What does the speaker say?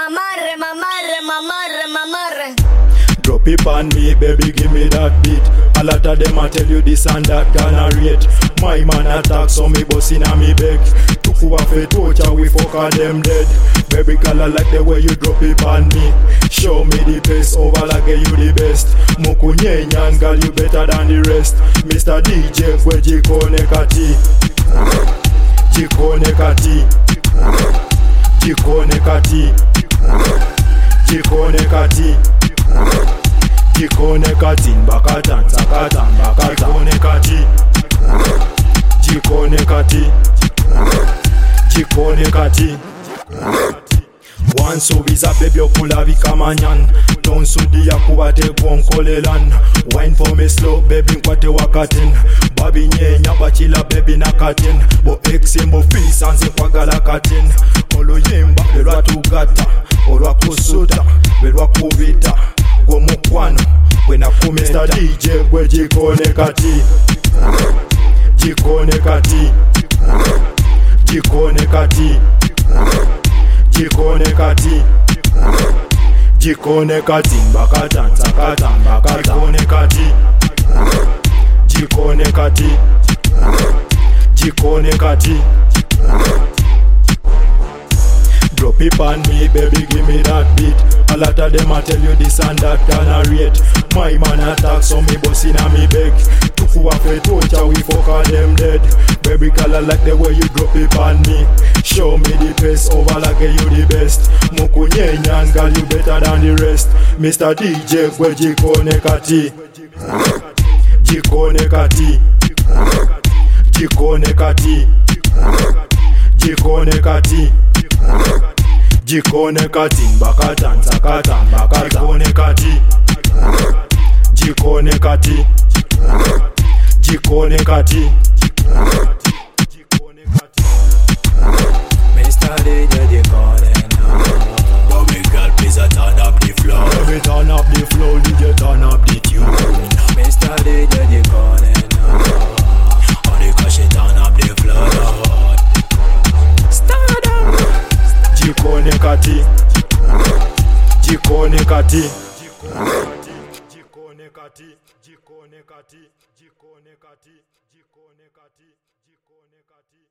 Mamarre, mamarre, mamarre, mamarre. Drop it on me, baby, give me that beat. A lot of them a tell you this and that gonna rate. My man attack, so me boss inna me beg. Took off a torch and we fuck all them dead. Baby girl, I like the way you drop it on me. Show me the pace, over like you the best. Mukunye nyan, girl, you better than the rest. Mr. DJ, kwe jikone kati. Jikone kati. Jikone kati. Jikone kati. Jikone kati, bakatan, sakatan, bakatan. Jikone kati. Jikone kati. Jikone kati. One so visa baby okula vikamanyan. Don't sudi ya kuwate konkolelan. Wine for me slow baby nkwate wakatin. Babi nyenya bachila baby nakatin. Bo eximbo fisanze kwagala katin. Olo yimba belwa tugata. Olwa kusuta belwa kubita. Go mukwano wena kumesta. Mr. DJ gwe jikone kati. Jikone kati. Jikone kati. Jikone kati. Jikone kati, bakatan, sakatan, bakatan. Jikone kati. Jikone kati. Jikone kati. Drop it on me, baby, give me that beat. A lot of them a tell you this and that gonna rate. My man attack, so me boss inna me beg. Took off a torch and we fuck all them dead. Baby girl, I like the way you drop it on me. Show me the pace, over like you the best. Mukunye nyan, girl, you better than the rest. Mr. DJ, kwe jikone kati. Jikone kati. Jikone kati. Jikone kati. Jikone kati, bakatan, sakatan, bakatan. Jikone kati. Jikone kati. Jikone kati. Mr. DJ, they calling now. Baby girl, please turn up the floor. Baby, turn up the flow, DJ, turn up the tune. Mr. DJ, they calling now. Only cause she turn up the floor, Lord. Start up. Jikone kati. Jikone kati. Jikone kati. Jikone kati. Jikone kati. Jikone kati. Jikone kati.